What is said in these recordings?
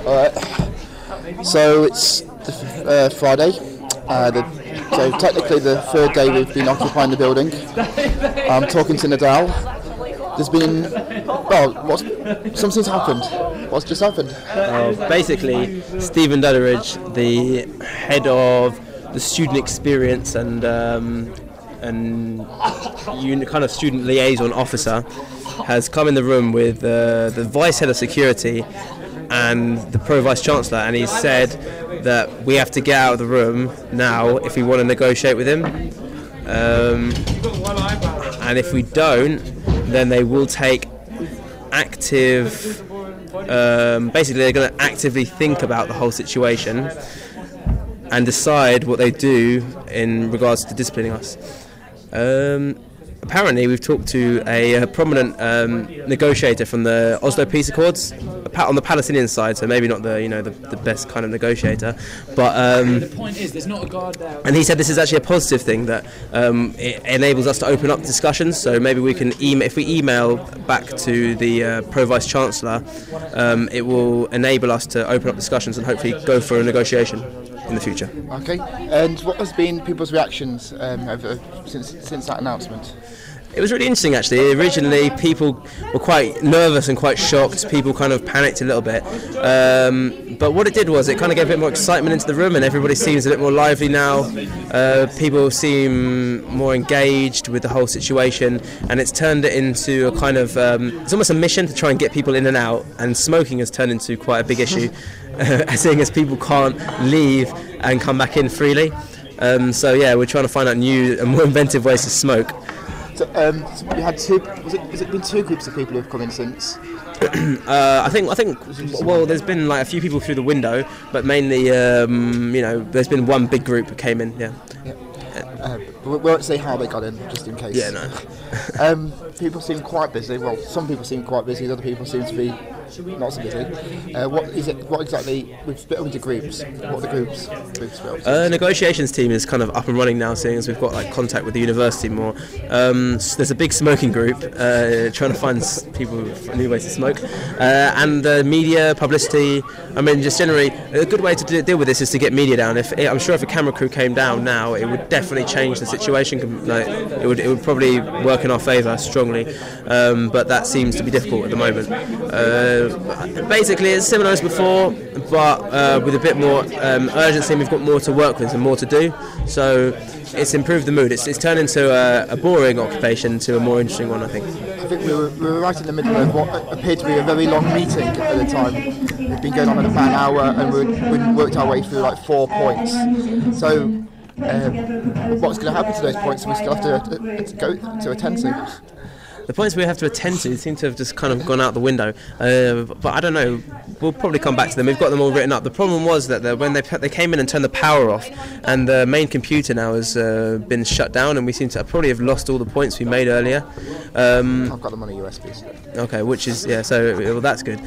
Alright, so it's Friday, so technically the third day we've been occupying the building. I'm talking to Nadal. There's been, something's happened. What's just happened? Basically, Stephen Dudderidge, the head of the student experience and kind of student liaison officer, has come in the room with the vice head of security and the pro-vice chancellor, and he said that we have to get out of the room now if we want to negotiate with him, and if we don't, then they will take active, basically they're going to actively think about the whole situation and decide what they do in regards to disciplining us. Apparently, we've talked to a prominent negotiator from the Oslo Peace Accords on the Palestinian side, so maybe not the best kind of negotiator, but the point is, there's not a guard there. And he said this is actually a positive thing, that it enables us to open up discussions. So maybe we can if we email back to the pro-vice chancellor, it will enable us to open up discussions and hopefully go for a negotiation in the future. Okay, and what has been people's reactions since that announcement? It was really interesting, actually. Originally, people were quite nervous and quite shocked. People kind of panicked a little bit. But what it did was it kind of gave a bit more excitement into the room, and everybody seems a bit more lively now. People seem more engaged with the whole situation, and it's turned it into a kind of... it's almost a mission to try and get people in and out, and smoking has turned into quite a big issue, seeing as people can't leave and come back in freely. So yeah, we're trying to find out new and more inventive ways to smoke. So, you had has it been two groups of people who've come in since? I think. Well, there's been like a few people through the window, but mainly, there's been one big group who came in. Yeah. We won't say how they got in, just in case. Yeah, no. People seem quite busy. Well, some people seem quite busy. Other people seem to be not so busy. What exactly? We've split into groups. What are the groups? Negotiations team is kind of up and running now, seeing as we've got like contact with the university more. So there's a big smoking group trying to find people new ways to smoke, and media publicity. I mean, just generally, a good way to deal with this is to get media down. I'm sure if a camera crew came down now, it would definitely change the situation. Like, it would probably work in our favour strongly, but that seems to be difficult at the moment. Basically, it's similar as before, but with a bit more urgency. We've got more to work with and more to do, so it's improved the mood. It's turned into a boring occupation to a more interesting one, I think. I think we were right in the middle of what appeared to be a very long meeting at the time. It's been going on for about an hour, and we worked our way through like 4 points. So what's going to happen to those points? We still have to go to attend to. The points we have to attend to seem to have just kind of gone out the window, but I don't know, we'll probably come back to them. We've got them all written up. The problem was that when they came in and turned the power off, and the main computer now has been shut down, and we seem to probably have lost all the points we made earlier. I've got them on a USB stick. Okay, which is, so that's good.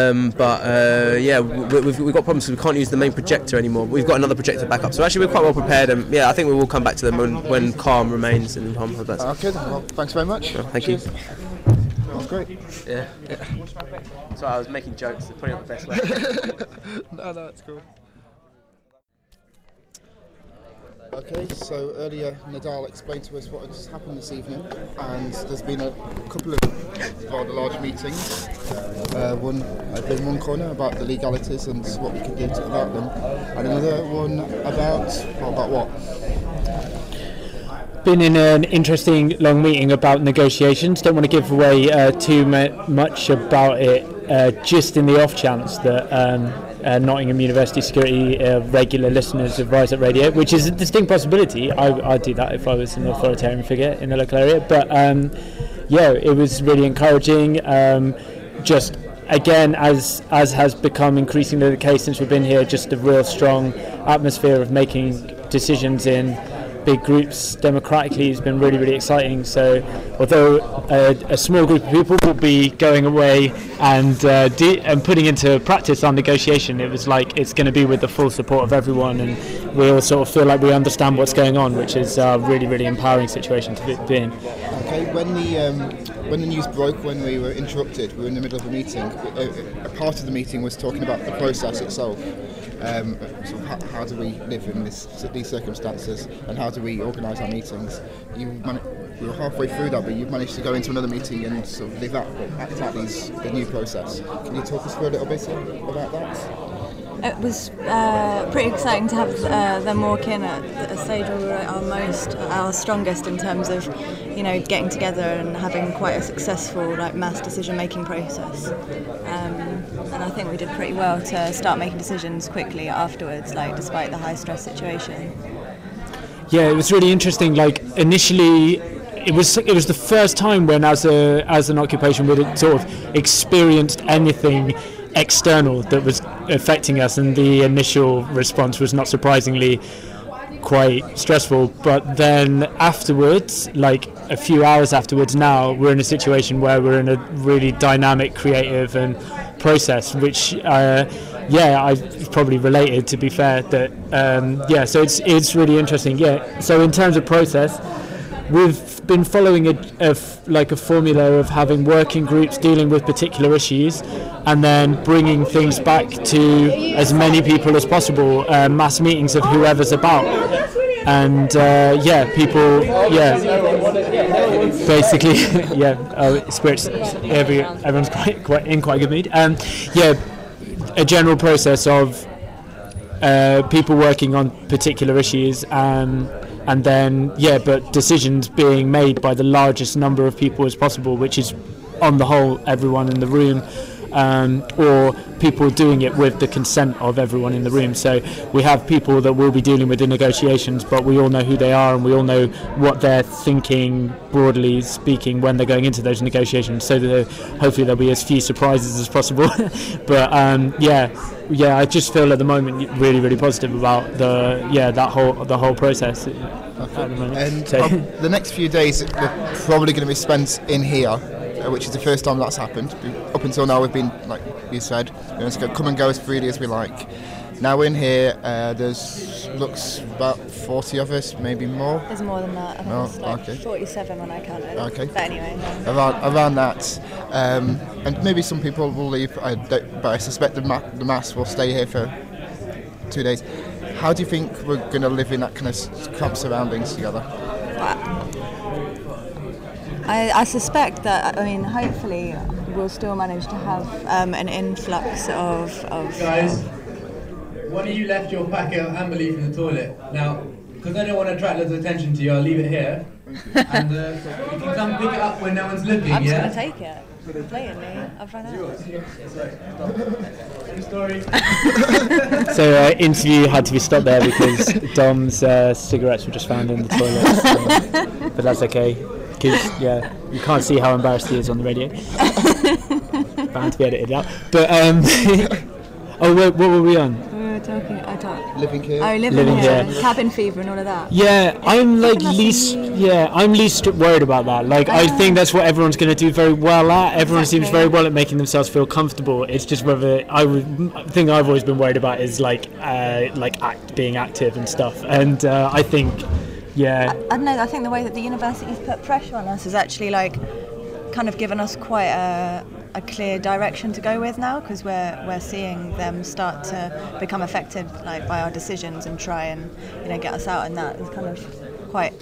We've got problems, so we can't use the main projector anymore. We've got another projector back up, so actually we're quite well prepared, and I think we will come back to them when calm remains in Hong Kong. Okay, well, thanks very much. Thank you. That was great. Yeah. So I was making jokes, putting it the best way. No, it's cool. Okay, so earlier Nadal explained to us what has happened this evening, and there's been a couple of rather large meetings. One in one corner about the legalities and what we can do about them, and another one about what? Been in an interesting long meeting about negotiations. Don't want to give away too much about it, just in the off chance that Nottingham University security regular listeners of Rise Up Radio, which is a distinct possibility. I'd do that if I was an authoritarian figure in the local area. But it was really encouraging. Just again, as has become increasingly the case since we've been here, just a real strong atmosphere of making decisions in big groups democratically has been really, really exciting. So although a small group of people will be going away and putting into practice our negotiation, it was like it's going to be with the full support of everyone, and we all sort of feel like we understand what's going on, which is a really, really empowering situation to be in. Okay, when the news broke, when we were interrupted, we were in the middle of a meeting. A part of the meeting was talking about the process itself. So how do we live in these circumstances, and how do we organise our meetings? We were halfway through that, but you've managed to go into another meeting and sort of act out the new process. Can you talk us through a little bit about that? It was pretty exciting to have them walk in at a stage where we were at our strongest in terms of, getting together and having quite a successful mass decision-making process. And I think we did pretty well to start making decisions quickly afterwards, despite the high-stress situation. Yeah, it was really interesting. Initially, it was the first time when, as an occupation, we'd sort of experienced anything external that was affecting us, and the initial response was not surprisingly quite stressful. But then afterwards, a few hours afterwards, now we're in a situation where we're in a really dynamic, creative and process, which I've probably related, to be fair, that so it's really interesting. So in terms of process, we've been following a formula of having working groups dealing with particular issues, and then bringing things back to as many people as possible, mass meetings of whoever's about, and people, basically, spirits. Everyone's quite in quite a good mood. A general process of people working on particular issues. And then, but decisions being made by the largest number of people as possible, which is, on the whole, everyone in the room, or people doing it with the consent of everyone in the room. So we have people that will be dealing with the negotiations, but we all know who they are, and we all know what they're thinking, broadly speaking, when they're going into those negotiations, so that hopefully there'll be as few surprises as possible. But I just feel at the moment really, really positive about the whole process. Okay. And the next few days we're probably going to be spent in here, which is the first time that's happened. Up until now we've been, like you said, let's come and go as freely as we like. Now we're in here, looks about 40 of us, maybe more. There's more than that. I think it's 47 when I counted. Okay. But anyway. Around that. And maybe some people will leave, but I suspect the mass will stay here for 2 days. How do you think we're going to live in that kind of cramped surroundings together? I suspect that, hopefully we'll still manage to have an influx of Guys, one of you left your packet of amber leaf in the toilet. Now, because I don't want to attract loads of attention to you, I'll leave it here. And you can come pick it up when no one's looking, I'm just going to take it. Blatantly, I've run out. Story. So interview had to be stopped there because Dom's cigarettes were just found in the toilet. So, but that's okay, because you can't see how embarrassed he is on the radio. Bound to be edited out. But what were we on? I talked. Living here. Oh, living here. Cabin fever and all of that. Yeah, I'm least worried about that. I think that's what everyone's going to do very well at. Everyone seems very well at making themselves feel comfortable. It's just whether thing I've always been worried about is being active and stuff. And I think, I don't know. I think the way that the university's put pressure on us has actually kind of given us quite a clear direction to go with now, because we're seeing them start to become affected by our decisions and try and get us out, and that is kind of quite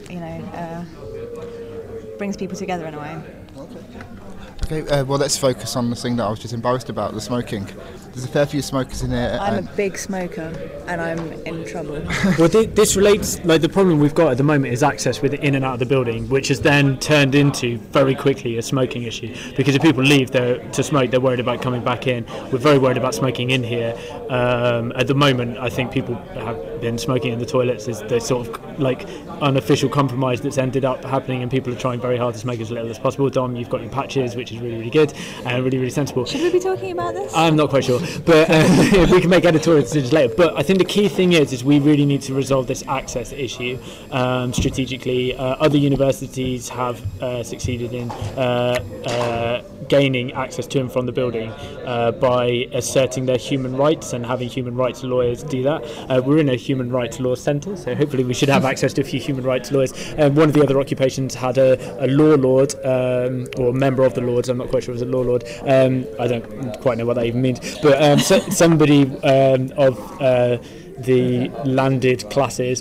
brings people together in a way. Okay, well, let's focus on the thing that I was just embarrassed about, the smoking. There's a fair few smokers in here. I'm a big smoker, and I'm in trouble. Well, this relates, the problem we've got at the moment is access with in and out of the building, which has then turned into, very quickly, a smoking issue. Because if people leave to smoke, they're worried about coming back in. We're very worried about smoking in here. At the moment, I think people have been smoking in the toilets is the sort of like unofficial compromise that's ended up happening, and people are trying very hard to smoke as little as possible. Dom, you've got your patches, which is really, really good and really, really sensible. Should we be talking about this? I'm not quite sure, but we can make editorial decisions later. But I think the key thing is we really need to resolve this access issue strategically. Other universities have succeeded in gaining access to and from the building by asserting their human rights and having human rights lawyers do that. We're in a human rights law centre, so hopefully we should have access to a few human rights lawyers. One of the other occupations had a law lord, or a member of the Lords. I'm not quite sure it was a law lord. I don't quite know what that even means, but somebody of the landed classes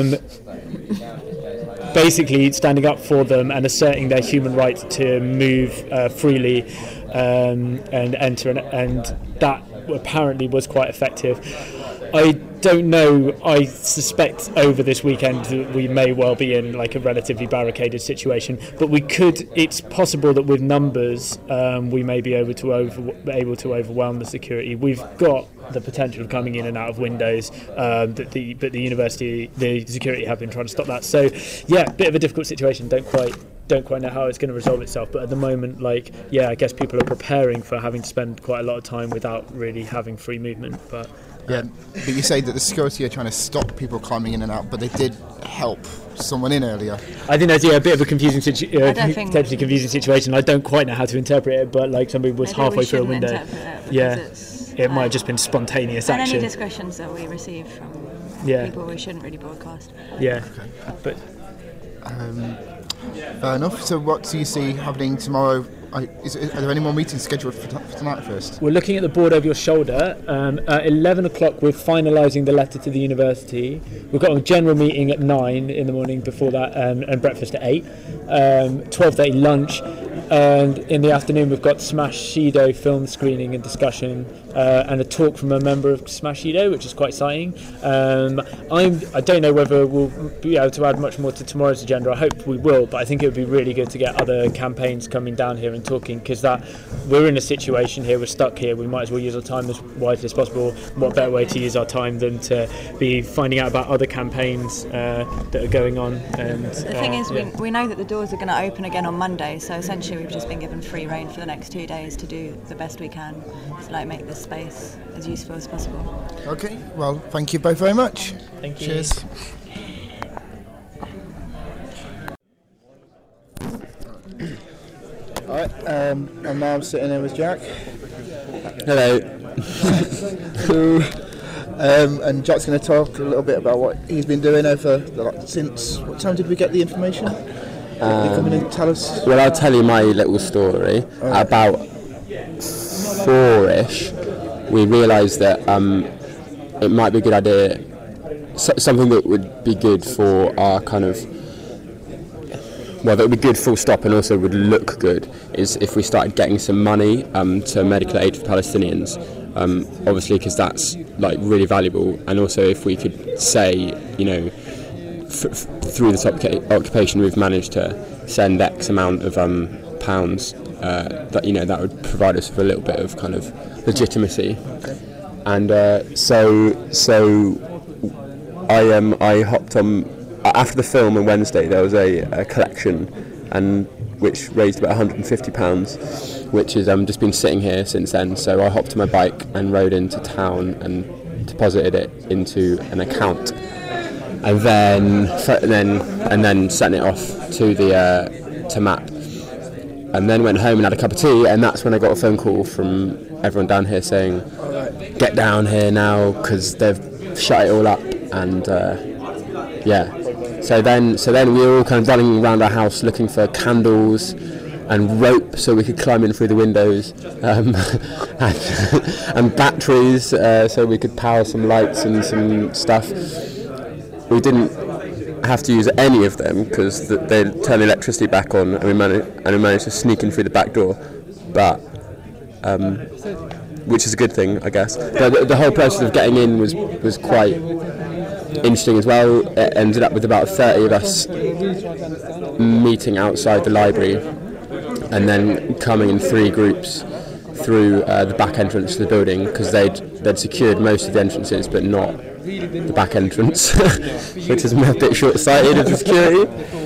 basically standing up for them and asserting their human right to move freely and enter, and that apparently was quite effective. I don't know. I suspect over this weekend we may well be in like a relatively barricaded situation, but it's possible that with numbers we may be able to overwhelm the security. We've got the potential of coming in and out of windows, but the university, the security have been trying to stop that. So yeah, bit of a difficult situation. Don't quite know how it's going to resolve itself, but at the moment, I guess people are preparing for having to spend quite a lot of time without really having free movement. But you say that the security are trying to stop people climbing in and out, but they did help someone in earlier. I think that's a bit of a potentially confusing situation. I don't quite know how to interpret it, but like somebody was halfway through a window. It might have just been spontaneous action. And any discussions that we receive from people we shouldn't really broadcast. Yeah, okay. But fair enough. So what do you see happening tomorrow? Are there any more meetings scheduled for tonight first? We're looking at the board over your shoulder. At 11 o'clock we're finalising the letter to the university. We've got a general meeting at 9 in the morning before that, and breakfast at 8. 12:30 lunch, and in the afternoon we've got Smash Shido film screening and discussion, and a talk from a member of Smash Shido, which is quite exciting. I don't know whether we'll be able to add much more to tomorrow's agenda. I hope we will, but I think it would be really good to get other campaigns coming down here and talking, because we're in a situation here, we're stuck here, we might as well use our time as wisely as possible. What better way to use our time than to be finding out about other campaigns that are going on. And the thing is, we know that the doors are going to open again on Monday, so essentially we've just been given free rein for the next 2 days to do the best we can to make this space as useful as possible. Okay, well, thank you both very much. Thank you. Cheers. Alright, I'm now sitting here with Jack. Hello. And Jack's going to talk a little bit about what he's been doing since. What time did we get the information? Come in and tell us. Well, I'll tell you my little story. Right. About 4ish, we realised that it might be a good idea, something that would be good for our kind of. Well, that would be good full stop, and also would look good, is if we started getting some money to medical aid for Palestinians, obviously because that's really valuable, and also if we could say, through this occupation we've managed to send X amount of pounds, that would provide us with a little bit of kind of legitimacy. Okay. And so I hopped on. After the film on Wednesday, there was a collection, and which raised about £150, which has just been sitting here since then. So I hopped on my bike and rode into town and deposited it into an account, and then sent it off to MAP, and then went home and had a cup of tea, and that's when I got a phone call from everyone down here saying, "Get down here now because they've shut it all up," and So then we were all kind of running around our house looking for candles and rope so we could climb in through the windows, and batteries so we could power some lights and some stuff. We didn't have to use any of them because they turned the electricity back on, and we managed to sneak in through the back door, but which is a good thing, I guess. But the whole process of getting in was quite interesting as well. It ended up with about 30 of us meeting outside the library, and then coming in 3 groups through the back entrance to the building, because they'd secured most of the entrances but not the back entrance, which is a bit short-sighted of the security.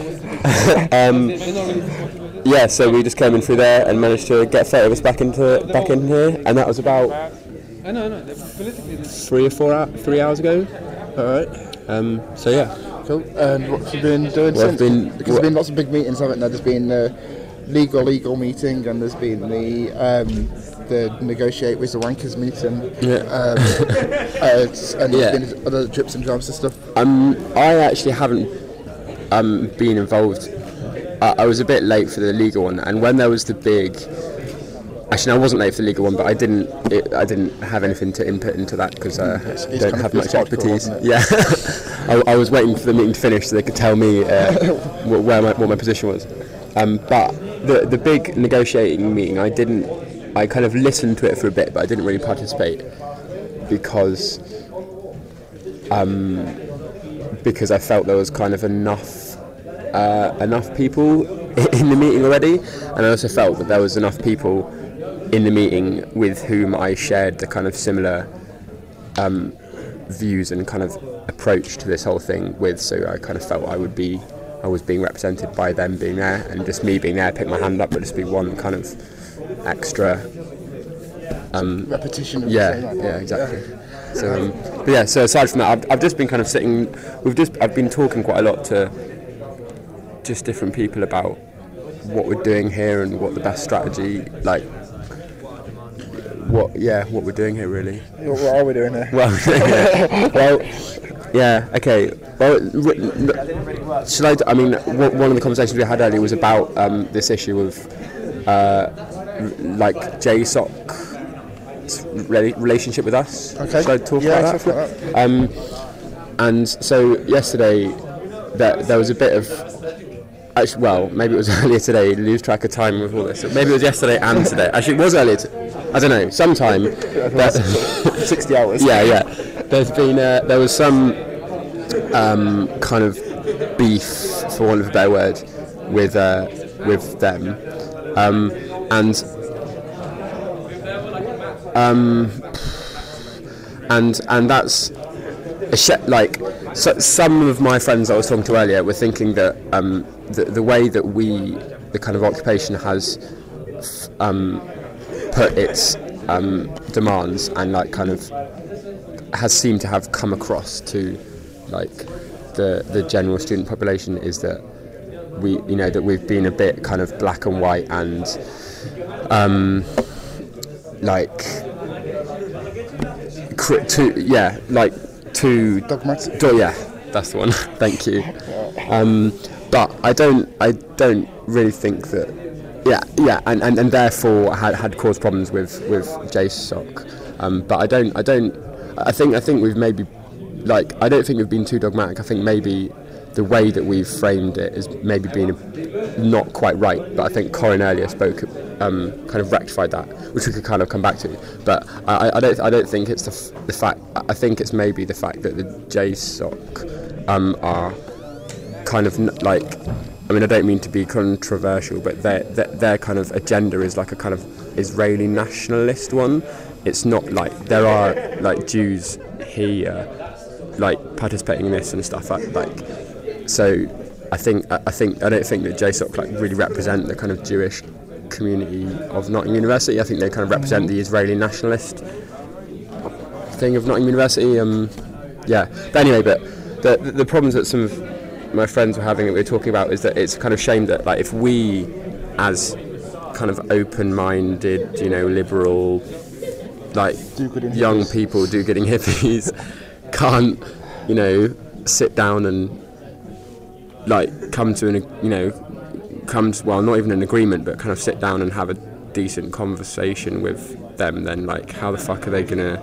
Yeah, so we just came in through there and managed to get 30 of us back in here, and that was about 3 hours ago. All right. So yeah. Cool. And what have you been doing since? Because there's been lots of big meetings, haven't there? There's been legal meeting, and there's been the negotiate with the wankers meeting. Yeah. And there's been other drips and drabs and stuff. I actually haven't been involved. I was a bit late for the legal one, and when there was the big. Actually, no, I wasn't late for the legal one, but I didn't have anything to input into that because I don't have much expertise. Yeah, I was waiting for the meeting to finish so they could tell me what my position was. But the big negotiating meeting, I kind of listened to it for a bit, but I didn't really participate because I felt there was kind of enough people in the meeting already, and I also felt that there was enough people in the meeting with whom I shared the kind of similar views and kind of approach to this whole thing with, so I kind of felt I was being represented by them being there, and just me being there, pick my hand up, would just be one kind of extra repetition of yeah, exactly. So so aside from that, I've just been kind of sitting. I've been talking quite a lot to just different people about what we're doing here and what the best strategy, what we're doing here really. What are we doing here? Well, yeah, okay. Well, shall I? I mean, one of the conversations we had earlier was about this issue of JSOC's relationship with us. Okay. Shall I talk about that? And so yesterday, there was a bit of. Actually, well, maybe it was earlier today. Lose track of time with all this. Maybe it was yesterday and today. Actually, it was earlier. I don't know. Sometime. 60 hours. Yeah. There was some kind of beef, for want of a better word, with them, and that's so some of my friends I was talking to earlier were thinking that the way that the kind of occupation has put its demands and kind of has seemed to have come across to the general student population is that that we've been a bit kind of black and white and too dogmatic. Yeah, that's the one. Thank you. But I don't really think that. Yeah, and therefore had caused problems with JSOC. But I think we've maybe I don't think we've been too dogmatic. I think maybe the way that we've framed it has maybe been not quite right. But I think Corin earlier spoke kind of rectified that, which we could kind of come back to. But I don't think it's the fact. I think it's maybe the fact that the JSOC are kind of I mean, I don't mean to be controversial, but their kind of agenda is a kind of Israeli nationalist one. It's not there are Jews here participating in this and stuff so I don't think that JSOC really represent the kind of Jewish community of Nottingham University. I think they kind of represent the Israeli nationalist thing of Nottingham University. But anyway, the problems that some of my friends were having that we were talking about is that it's kind of shame that if we as kind of open-minded, liberal young people, do-gooding hippies can't sit down and come to not even an agreement, but kind of sit down and have a decent conversation with them, then how the fuck are they gonna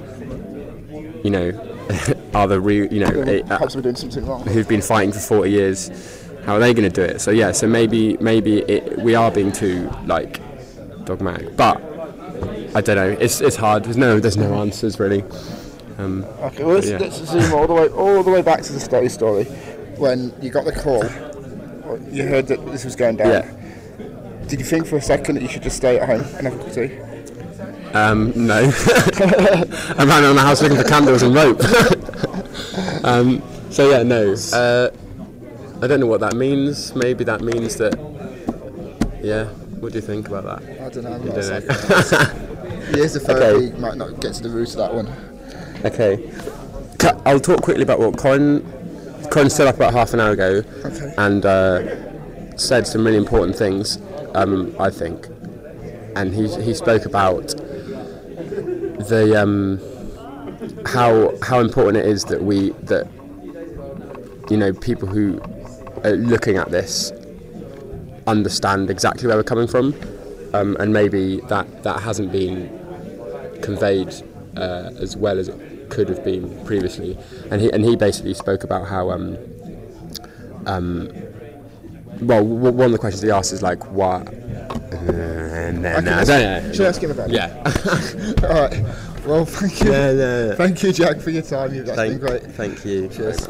are the real perhaps we're doing something wrong, who've been fighting for 40 years, how are they going to do it? So maybe we are being too dogmatic, but I don't know, it's hard. There's no answers really. Okay, well let's zoom all the way back to the story when you got the call, you heard that this was going down. Yeah. Did you think for a second that you should just stay at home and have a cup of tea? No. I ran around the house looking for candles and rope. So yeah, no. I don't know what that means. Maybe that means that. Yeah. What do you think about that? I don't know. I'm You not a don't know. psychologist. Years of therapy might not get to the root of that one. Okay. I'll talk quickly about what Colin stood up about half an hour ago and said some really important things, I think. And he spoke about the how important it is that people who are looking at this understand exactly where we're coming from, and maybe that hasn't been conveyed as well as it could have been previously. And he basically spoke about how well, one of the questions he asked is like, why? I don't know. Should I ask him about it? Yeah. All right. Well, thank you. Yeah. Thank you, Jack, for your time. That's been great. Thank you. Cheers.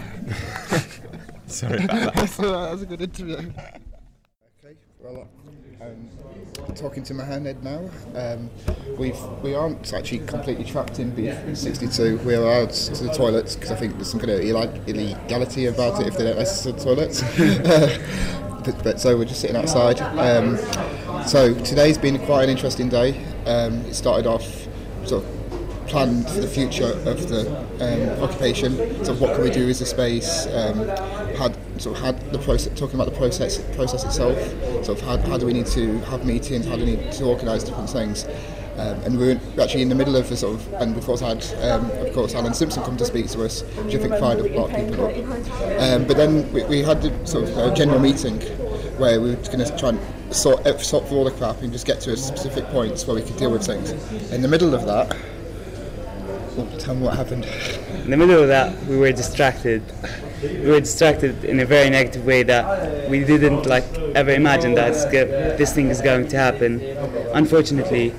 Sorry about that. That's all right, that was a good interview. Okay, well, talking to Mohammed now. We aren't actually completely trapped in B62. We are out to the toilets because I think there's some kind of illegality about it if they don't let us to the toilets. but so we're just sitting outside. So today's been quite an interesting day. It started off sort of planned for the future of the occupation. So what can we do as a space? Had the process, talking about the process itself. Sort of how do we need to have meetings? How do we need to organise different things? And we're actually in the middle of a sort of, and we've also had, of course, Alan Simpson come to speak to us, which I think fired a lot of people up. But then we had the sort of general meeting where we were going to try and sort through all the crap and just get to specific points where we could deal with things. In the middle of that, tell me what happened. In the middle of that, we were distracted. We were distracted in a very negative way that we didn't ever imagine that this thing is going to happen. Unfortunately,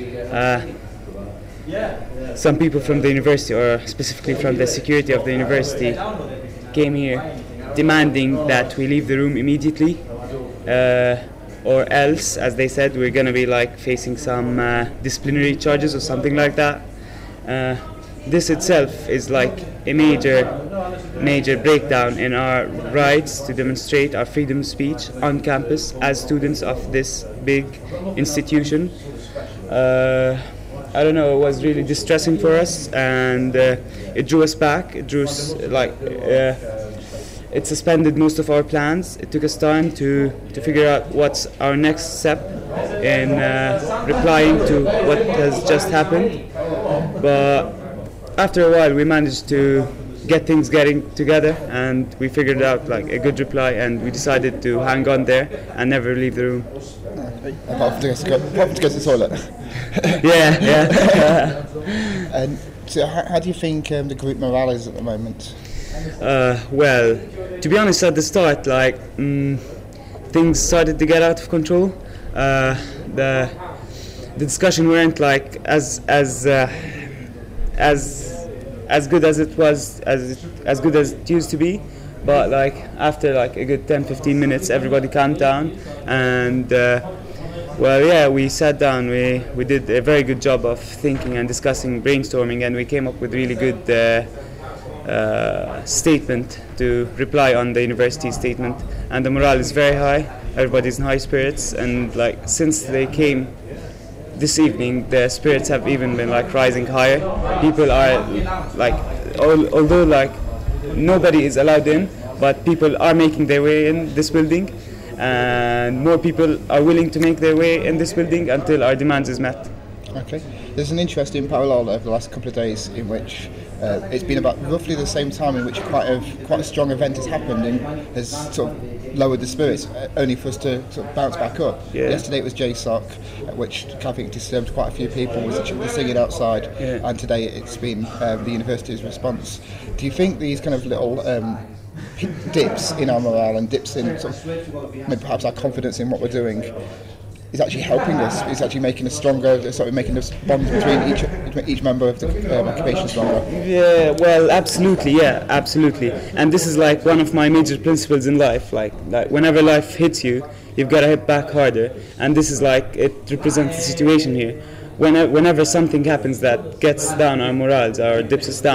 some people from the university, or specifically from the security of the university, came here demanding that we leave the room immediately, or else, as they said, we're going to be facing some disciplinary charges or something like that. This itself is a major breakdown in our rights to demonstrate our freedom of speech on campus as students of this big institution. I don't know, it was really distressing for us, and it drew us back. It drew us it suspended most of our plans. It took us time to figure out what's our next step in replying to what has just happened. But after a while, we managed to get things getting together, and we figured out a good reply, and we decided to hang on there and never leave the room. Apart from to go to the toilet. Yeah. And so, how do you think the group morale is at the moment? Well, to be honest, at the start, things started to get out of control. The discussion weren't as good as it was, as good as it used to be, but after a good 10-15 minutes, everybody calmed down, and we sat down. We did a very good job of thinking and discussing, brainstorming, and we came up with really good statement to reply on the university statement. And the morale is very high. Everybody's in high spirits, and since they came this evening, the spirits have even been rising higher. People are although nobody is allowed in, but people are making their way in this building, and more people are willing to make their way in this building until our demands is met. Okay. There's an interesting parallel over the last couple of days in which it's been about roughly the same time in which quite a strong event has happened and has sort of lowered the spirits, only for us to sort of bounce back up. Yeah. Yesterday it was JSOC, which I think disturbed quite a few people with the singing outside, and today it's been the university's response. Do you think these kind of little dips in our morale and dips in sort of maybe perhaps our confidence in what we're doing is actually helping us? It's actually making us stronger, sort of making us bonds between each member of the occupation stronger. Yeah, well, absolutely, and this is one of my major principles in life. Whenever life hits you, you've got to hit back harder, and this is it represents the situation here. Whenever something happens that gets down our morals or dips us down,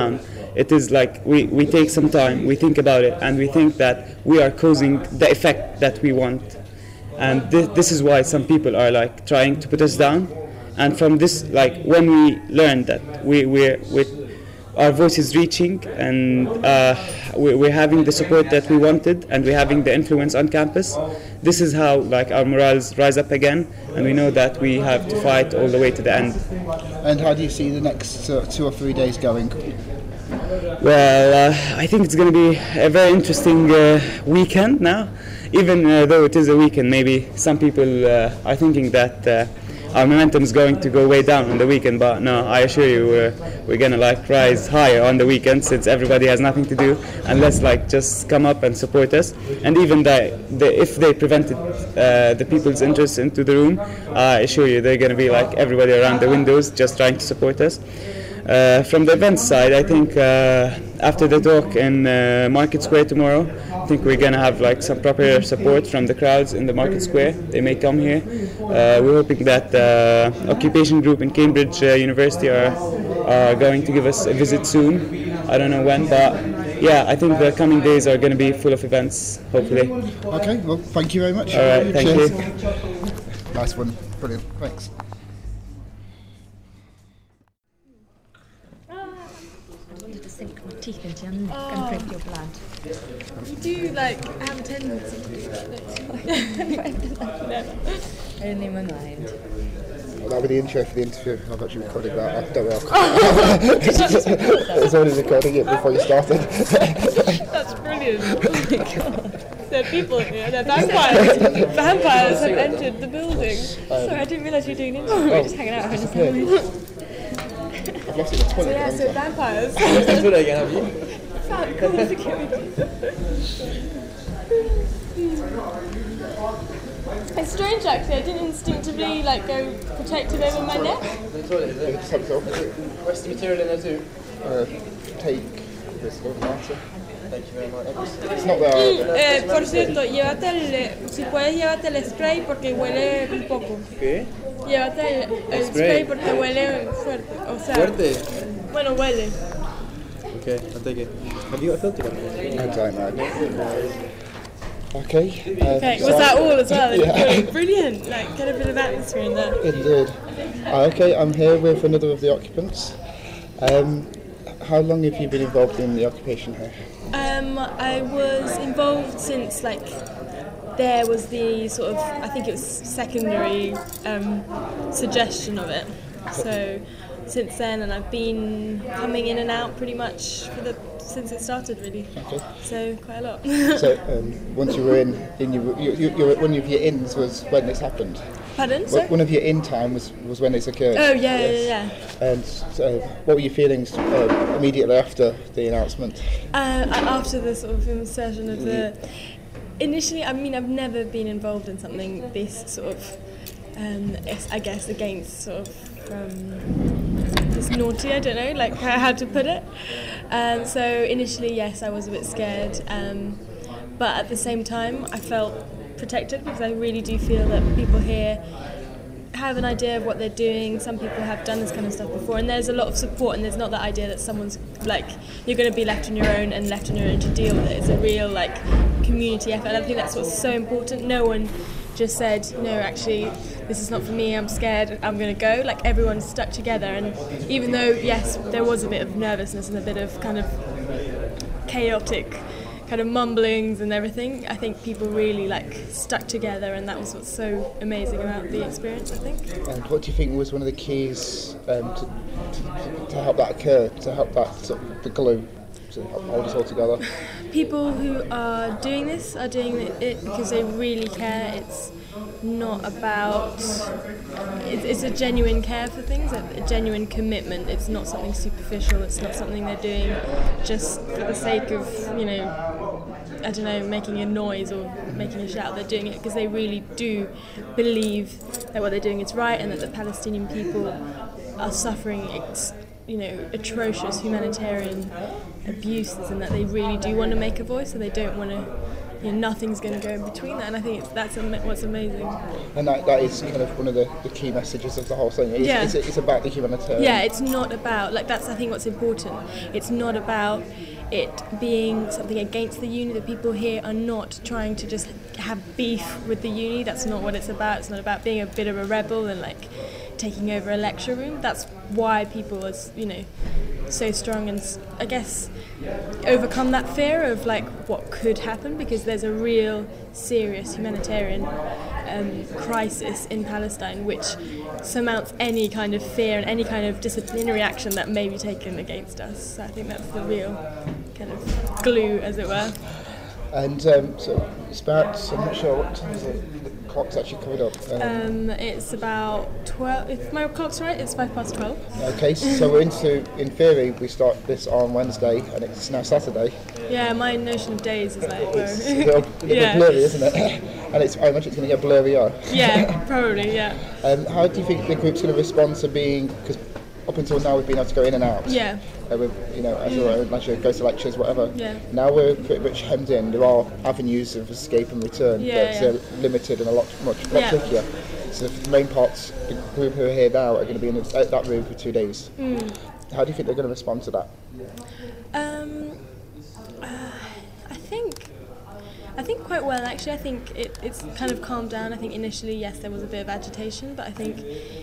it is like we take some time, we think about it, and we think that we are causing the effect that we want. And this is why some people are like trying to put us down. And from this, like when we learn that our voice is reaching, and we're having the support that we wanted, and we're having the influence on campus, this is how like our morals rise up again, and we know that we have to fight all the way to the end. And how do you see the next 2 or 3 days going? Well, I think it's going to be a very interesting weekend now. Even though it is a weekend, maybe some people are thinking that our momentum is going to go way down on the weekend, but no, I assure you we're going to like rise higher on the weekend, since everybody has nothing to do, and let's like just come up and support us. And even if they prevented the people's interest into the room, I assure you they're going to be like everybody around the windows just trying to support us. From the events side, I think after the talk in Market Square tomorrow, I think we're going to have like some proper support from the crowds in the Market Square. They may come here. We're hoping that the occupation group in Cambridge University are going to give us a visit soon. I don't know when, but yeah, I think the coming days are going to be full of events, hopefully. Okay, well, thank you very much. All right, thank Cheers. you. Nice one, brilliant, thanks. Sink my teeth into your neck and drink your blood. You do like have a tendency to do that. Only my mind. Well, that'll be the intro for the interview. I've actually recorded that. I don't know. I was already recording it before you started. That's brilliant. Oh my god. There are people here, they're vampires. Vampires have entered the building. Sorry, I didn't realise you were doing an interview. We were just hanging out having a sandwich. I've lost it in the toilet. So vampires. That's what I can have you. Found cool security. It's strange actually, I didn't instinctively like go protective over my neck. Where's the material in there too? Take this little answer. Thank you very much. It's not there. Por cierto, si puedes llévate el spray porque huele un poco. ¿Qué? Llévate el spray porque huele fuerte. O sea, ¿Fuerte? Bueno, huele. Okay, I'll take it. Have you got a filter gun? I don't know. Okay. Okay, was that all as well? Yeah. Brilliant, like get a bit of atmosphere in there. Indeed. Okay, I'm here with another of the occupants. How long have you been involved in the occupation here? I was involved since like there was the sort of, I think it was secondary suggestion of it. So since then, and I've been coming in and out pretty much since it started really. Okay. So quite a lot. So once you were in one of your ins was when this happened. Pardon? Sorry? One of your in time was when this occurred. Oh yeah. And so, what were your feelings immediately after the announcement? After the sort of insertion of the. Initially, I mean, I've never been involved in something this sort of, I guess, against sort of this naughty. I don't know, like how to put it. So initially, yes, I was a bit scared, but at the same time, I felt protected because I really do feel that people here have an idea of what they're doing. Some people have done this kind of stuff before, and there's a lot of support, and there's not that idea that someone's like you're going to be left on your own to deal with it. It's a real like community effort, and I think that's what's so important. No one just said, no, actually this is not for me, I'm scared, I'm going to go. Like everyone's stuck together, and even though yes there was a bit of nervousness and a bit of kind of chaotic kind of mumblings and everything, I think people really like stuck together, and that was what's so amazing about the experience, I think. And what do you think was one of the keys to help that occur, to help that sort of the glue to hold us all together? People who are doing this are doing it because they really care. It's not about, it's a genuine care for things, a genuine commitment. It's not something superficial, it's not something they're doing just for the sake of, you know, I don't know, making a noise or making a shout. They're doing it because they really do believe that what they're doing is right, and that the Palestinian people are suffering atrocious humanitarian abuses, and that they really do want to make a voice, and they don't want to nothing's going to go in between that, and I think that's what's amazing. And that is kind of one of the key messages of the whole thing. It's about the humanitarian. Yeah, it's not about, that's I think what's important. It's not about it being something against the uni. The people here are not trying to just have beef with the uni. That's not what it's about. It's not about being a bit of a rebel and taking over a lecture room. That's why people are, so strong and I guess overcome that fear of what could happen, because there's a real serious humanitarian crisis in Palestine which surmounts any kind of fear and any kind of disciplinary action that may be taken against us. So I think that's the real kind of glue, as it were. And so it's about, I'm not sure what time is it, the clock's actually coming up. It's about 12, if my clock's right, it's 12:05. Okay, so we're in theory, we start this on Wednesday and it's now Saturday. Yeah, my notion of days is it's a little bit blurry, isn't it? And I imagine it's going to get blurrier. Yeah, probably, yeah. How do you think the group's going to respond to being, because up until now we've been able to go in and out. Yeah. With, as our own leisure, go to lectures, whatever. Yeah. Now we're pretty much hemmed in. There are avenues of escape and return, but they're limited and much trickier. So the main parts, the group who are here now are going to be in that room for 2 days. How do you think they're going to respond to that? I think quite well, actually. I think it's kind of calmed down. I think initially, yes, there was a bit of agitation, but I think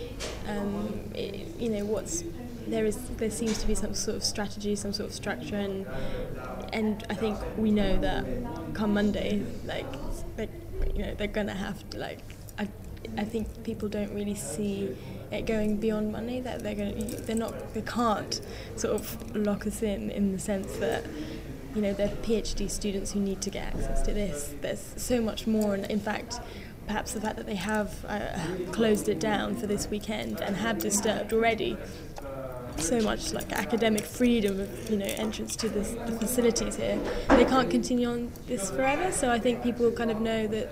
there seems to be some sort of strategy, some sort of structure, and I think we know that come Monday, they're gonna have to I think people don't really see it going beyond Monday. That they can't sort of lock us in the sense that they're PhD students who need to get access to this. There's so much more, and in fact, perhaps the fact that they have closed it down for this weekend and have disturbed already so much academic freedom of entrance to the facilities here. They can't continue on this forever. So I think people kind of know that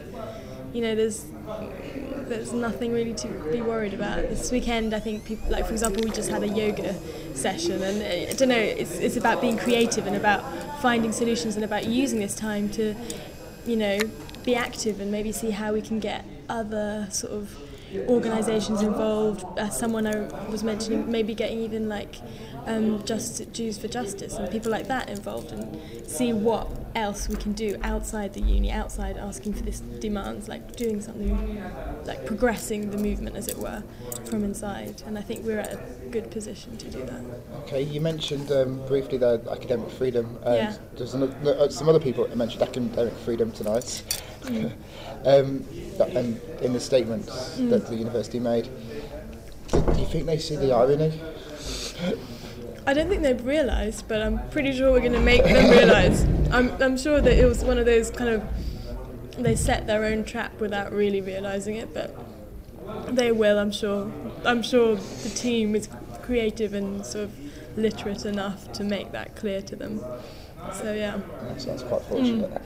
there's nothing really to be worried about. This weekend, I think people, for example, we just had a yoga session, and I don't know, it's about being creative and about finding solutions and about using this time to, be active and maybe see how we can get other sort of organisations involved. Someone I was mentioning, maybe getting even Jews for Justice and people like that involved, and see what else we can do outside the uni, outside asking for these demands, doing something, progressing the movement, as it were, from inside. And I think we're at a good position to do that. Okay, you mentioned briefly the academic freedom. There's some other people that mentioned academic freedom tonight. And in the statement that the university made, do you think they see the irony? I don't think they've realised, but I'm pretty sure we're going to make them realise. I'm sure that it was one of those kind of, they set their own trap without really realising it, but they will, I'm sure. I'm sure the team is creative and sort of literate enough to make that clear to them. So yeah. That sounds quite fortunate.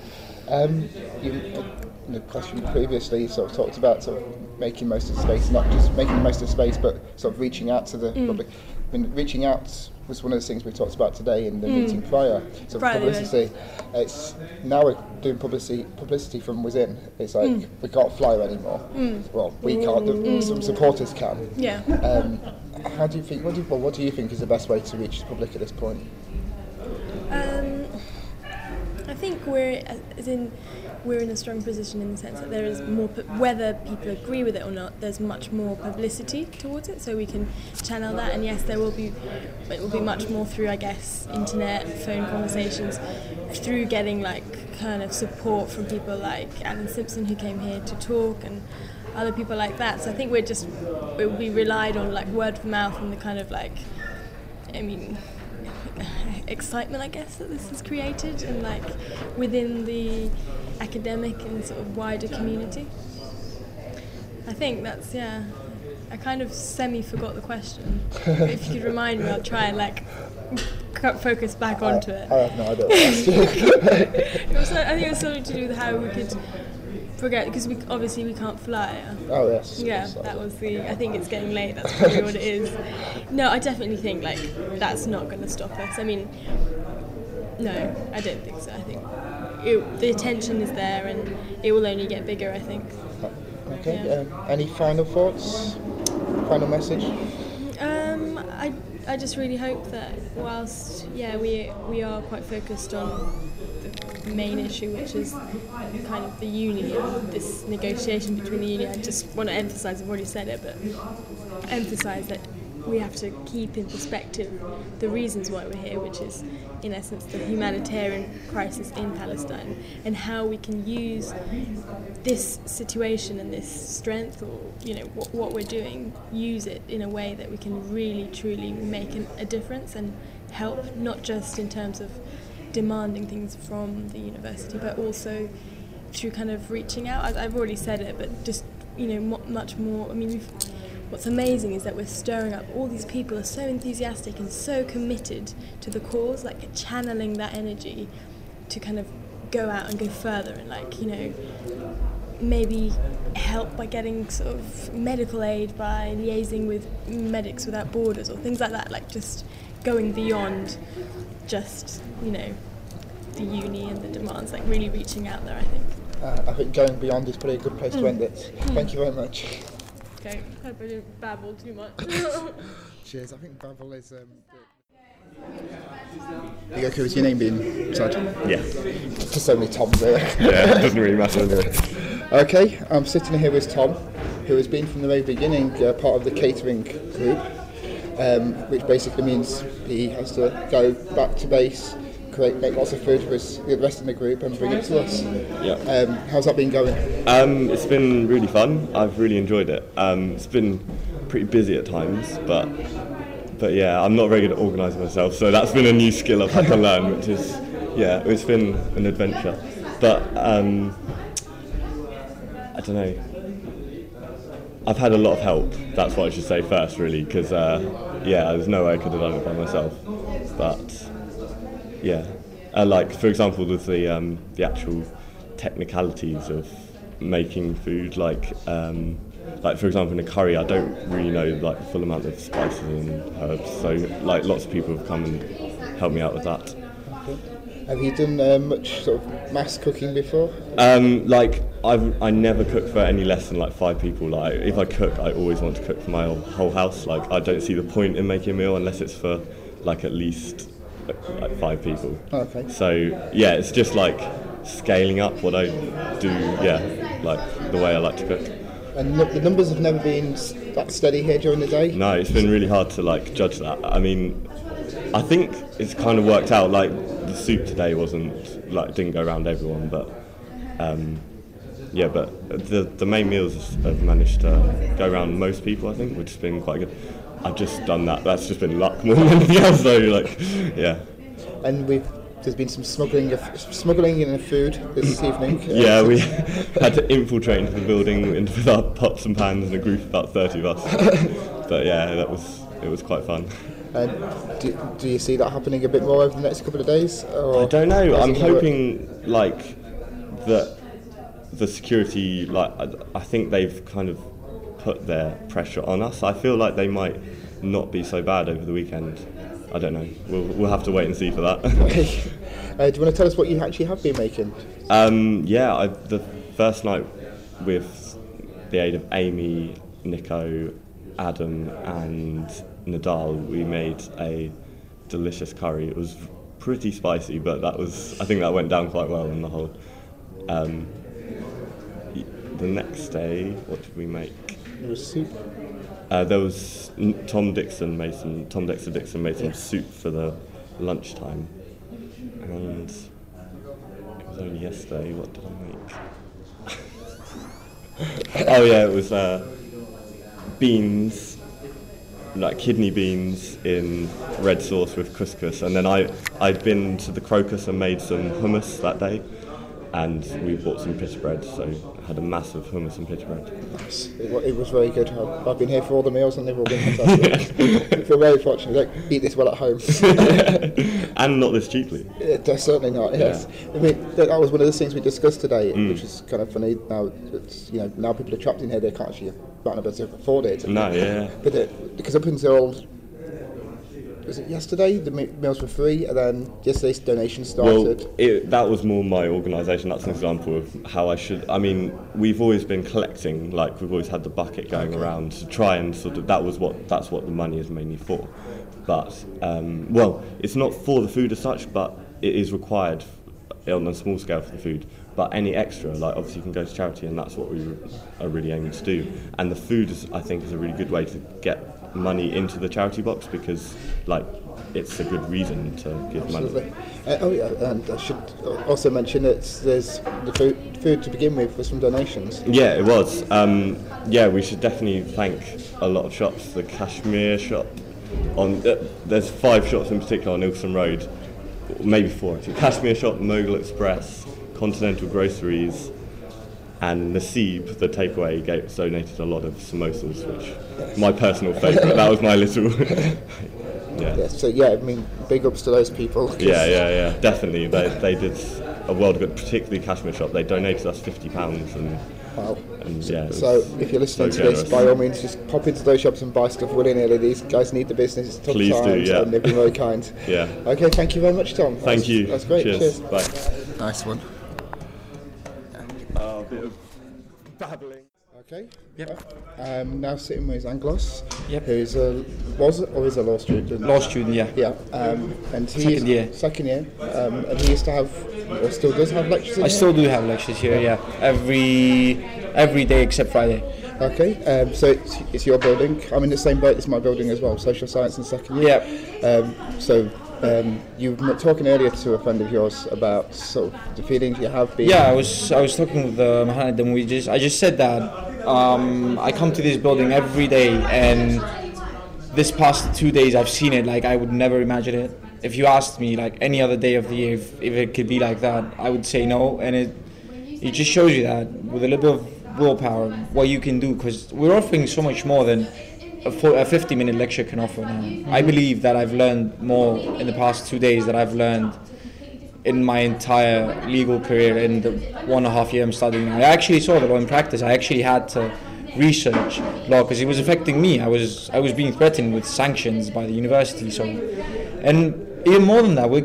In the question previously, you sort of talked about sort of making most of the space, not just making the most of the space, but sort of reaching out to the public. I mean, reaching out was one of the things we talked about today in the meeting prior. So publicity, it's now we're doing publicity from within. It's we can't fly anymore. Well, we can't. Some supporters can. Yeah. How do you think? What do you think is the best way to reach the public at this point? I think we're in a strong position in the sense that there is more, whether people agree with it or not, there's much more publicity towards it, so we can channel that. And yes, it will be much more through, I guess, internet, phone conversations, through getting kind of support from people like Alan Simpson, who came here to talk, and other people like that. So I think we relied on word of mouth and the kind of excitement, I guess, that this has created, and within the academic and sort of wider community. I think that's, I kind of semi-forgot the question. If you could remind me, I'll try and focus back onto it. I have no idea what to ask you. I think it was something to do with how we could progress, because we can't fly. Oh yes. Yeah, that was I think it's getting late, that's probably what it is. No, I definitely think that's not going to stop us. I mean, no, I don't think so. I think the attention is there, and it will only get bigger, I think. Okay. Yeah. Any final thoughts? Final message? I just really hope that whilst we are quite focused on the main issue, which is kind of the uni and this negotiation between the uni, I just want to emphasise, I've already said it, but emphasise that we have to keep in perspective the reasons why we're here, which is in essence the humanitarian crisis in Palestine, and how we can use this situation and this strength, or what we're doing, use it in a way that we can really truly make a difference and help, not just in terms of demanding things from the university, but also through kind of reaching out. I've already said it, but just much more. I mean, what's amazing is that we're stirring up. All these people are so enthusiastic and so committed to the cause, like channeling that energy to kind of go out and go further and maybe help by getting sort of medical aid, by liaising with Medics Without Borders or things like that, like just going beyond just, the uni and the demands, like really reaching out there, I think. I think going beyond is probably a good place to end it. Thank you very much. Okay, hope I didn't babble too much. Cheers. I think babble is... Are you okay with your name being said? Yeah. There's so many Toms there. Yeah, it doesn't really matter anyway. Okay, I'm sitting here with Tom, who has been from the very beginning part of the catering group, which basically means he has to go back to base, make lots of food for the rest of the group and bring it to us. Yeah. How's that been going? It's been really fun. I've really enjoyed it. It's been pretty busy at times, but yeah, I'm not very good at organising myself, so that's been a new skill I've had to learn, which is, it's been an adventure. But I don't know. I've had a lot of help. That's what I should say first, really, because there's no way I could have done it by myself. But yeah, like for example, with the actual technicalities of making food, like for example in a curry, I don't really know like the full amount of spices and herbs. So like lots of people have come and helped me out with that. Okay. Have you done much sort of mass cooking before? I never cook for any less than like 5 people. Like if I cook, I always want to cook for my whole house. Like I don't see the point in making a meal unless it's for like at least like 5 people. Okay. So yeah, it's just like scaling up what I do. Yeah, like the way I like to cook. And the numbers have never been that steady here during the day? No, it's been really hard to like judge that. I mean, I think it's kind of worked out. Like the soup today didn't go around everyone, but but the main meals have managed to go around most people, I think, which has been quite good. I've just done that. That's just been luck more than anything else, though. Yeah. And there's been some smuggling in the food this evening. Yeah, we had to infiltrate into the building with our pots and pans in a group of about 30 of us. But yeah, it was quite fun. And do you see that happening a bit more over the next couple of days? Or I don't know. I'm hoping that the security, I think they've kind of put their pressure on us. I feel like they might not be so bad over the weekend. I don't know. We'll have to wait and see for that. Okay. Do you want to tell us what you actually have been making? The first night with the aid of Amy, Nico, Adam and Nadal, we made a delicious curry. It was pretty spicy, but I think that went down quite well on the whole. The next day, what did we make? It was soup. There was Tom Dexter Dixon made some soup for the lunchtime, and it was only yesterday. What did I make? Oh yeah, it was beans, like kidney beans in red sauce with couscous, and then I'd been to the Crocus and made some hummus that day. And we bought some pita bread, so I had a massive hummus and pita bread. Nice. It was very good. I've been here for all the meals and they've all been fantastic. I feel very fortunate. Don't eat this well at home. And not this cheaply. Certainly not, yes. Yeah. I mean, that was one of the things we discussed today, which is kind of funny. Now, now people are trapped in here, they can't actually afford it. No, yeah. But because up until was it yesterday? The meals were free, and then yesterday's donation started. Well, that was more my organisation. That's an example of how I should. I mean, we've always been collecting. Like we've always had the bucket going around to try and sort of. That's what the money is mainly for. But well, it's not for the food as such, but it is required on a small scale for the food. But any extra, like obviously you can go to charity, and that's what we are really aiming to do. And the food, I think, is a really good way to get money into the charity box because, like, it's a good reason to give Absolutely. money. And I should also mention that there's the food to begin with was from donations. Yeah, it was. Yeah, we should definitely thank a lot of shops. The Kashmir shop, there's 5 shops in particular on Ilkeston Road, maybe 4 actually. Kashmir shop, Mogul Express, Continental Groceries, and Naseeb, the takeaway, donated a lot of samosas, which my personal favourite. That was my little. Yeah. So I mean, big ups to those people. Yeah, definitely. They did a world of good, particularly Kashmir shop. They donated us £50 and. Wow. And yeah. So if you're listening to this, by all means, just pop into those shops and buy stuff willy-nilly. These guys need the business. It's tough Please times, do, yeah. and they've been very kind. Yeah. Okay, thank you very much, Tom. Thank you. That's great. Cheers. Bye. Nice one. A bit of babbling. Okay. Yep. Now sitting with Anglos, Yep. who is is a law student. Law student, yeah. Yeah. And he Second year. Second year. And he used to have, or still does have lectures in I here? still do have lectures here, yeah. Every day except Friday. Okay. So it's your building. I'm in the same boat as my building as well. Social science in second year. Yeah. You were talking earlier to a friend of yours about sort of the feelings you have been. Yeah, I was talking with Mohammed, and I just said that I come to this building every day, and this past 2 days I've seen it like I would never imagine it. If you asked me like any other day of the year if it could be like that, I would say no, and it just shows you that with a little bit of willpower what you can do, because we're offering so much more than a 50-minute lecture can offer now. I believe that I've learned more in the past 2 days that I've learned in my entire legal career in the 1.5 year I'm studying. I actually saw the law in practice. I actually had to research law because it was affecting me. I was being threatened with sanctions by the university. So, and even more than that,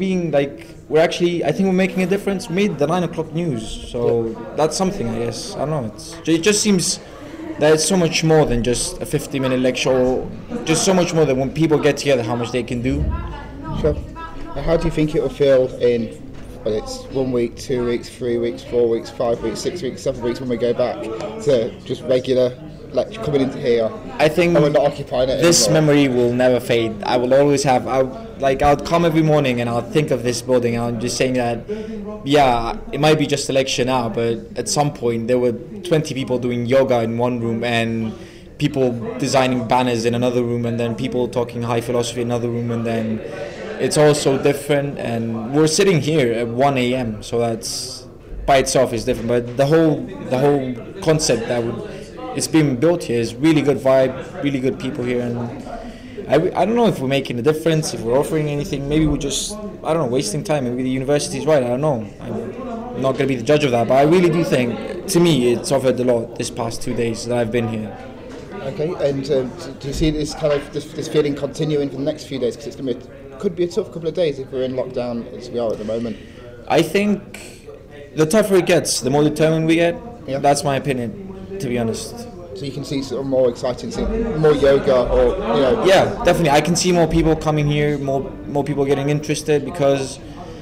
I think we're making a difference. We made the 9 o'clock news, so that's something, I guess. I don't know. It just seems that it's so much more than just a 50-minute lecture, or just so much more than when people get together, how much they can do. Sure. How do you think it will feel in, whether it's 1 week, 2 weeks, 3 weeks, 4 weeks, 5 weeks, 6 weeks, 7 weeks when we go back to just regular lecture coming into here? I think and we're not occupying it this anymore. memory will never fade. I will always have. I'll come every morning and I'll think of this building, and I'm just saying that, yeah, it might be just a lecture now, but at some point there were 20 people doing yoga in one room, and people designing banners in another room, and then people talking high philosophy in another room, and then it's all so different. And we're sitting here at 1 a.m., so that's by itself is different. But the whole concept it's being built here is really good vibe, really good people here, and I don't know if we're making a difference, if we're offering anything. Maybe we're just, I don't know, wasting time. Maybe the university's right, I don't know. I'm not going to be the judge of that, but I really do think, to me, it's offered a lot this past 2 days that I've been here. Okay, and do you see this kind of this feeling continuing for the next few days? Because could be a tough couple of days if we're in lockdown as we are at the moment. I think the tougher it gets, the more determined we get. Yeah. That's my opinion, to be honest. So you can see sort of more exciting, more yoga, or Yeah, definitely. I can see more people coming here, more people getting interested, because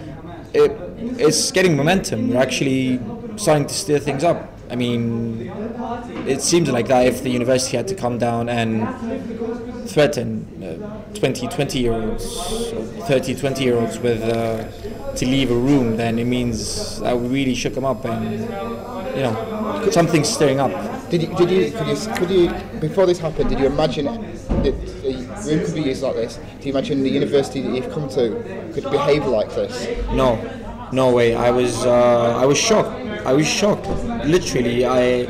it's getting momentum. We're actually starting to stir things up. I mean, it seems like that if the university had to come down and threaten 20-year-olds, 30-20-year-olds with to leave a room, then it means that we really shook them up, and something's stirring up. Could you before this happened, did you imagine that a room could be used like this? Do you imagine the university that you've come to could behave like this? No way. I was shocked. I was shocked. Literally,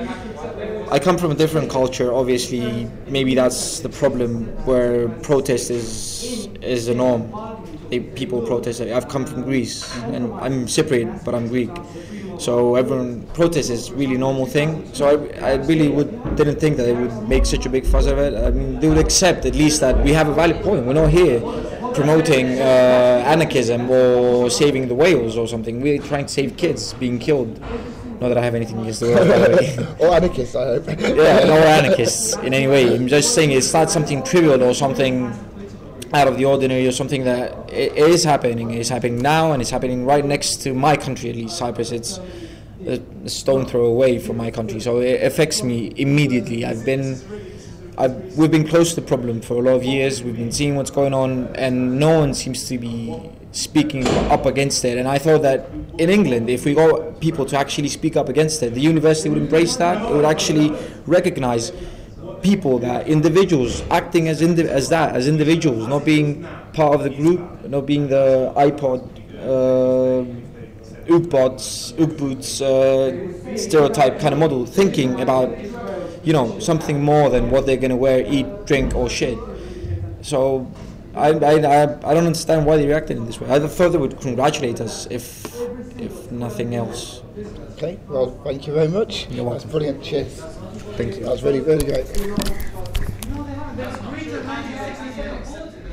I come from a different culture. Obviously, maybe that's the problem, where protest is the norm. People protest. I've come from Greece, and I'm Cypriot, but I'm Greek. So everyone protest is really normal thing. So I really didn't think that they would make such a big fuss of it. I mean, they would accept at least that we have a valid point. We're not here promoting anarchism or saving the whales or something. We're trying to save kids being killed. Not that I have anything against the whales, by the way. Or anarchists, I hope. Yeah, no anarchists in any way. I'm just saying it's not something trivial or something out of the ordinary or something that it is happening. It's happening now, and it's happening right next to my country, at least Cyprus. It's a stone throw away from my country, so it affects me immediately. We've been close to the problem for a lot of years. We've been seeing what's going on, and no one seems to be speaking up against it. And I thought that in England, if we got people to actually speak up against it, the university would embrace that. It would actually recognize people, that individuals acting as individuals, not being part of the group, not being the iPod, Ugbots stereotype kind of model, thinking about, you know, something more than what they're going to wear, eat, drink, or shit. So I don't understand why they reacted in this way. I thought they would congratulate us if nothing else. Okay, well, thank you very much. You're welcome. That's brilliant. Cheers. Thank you. That was really, really great.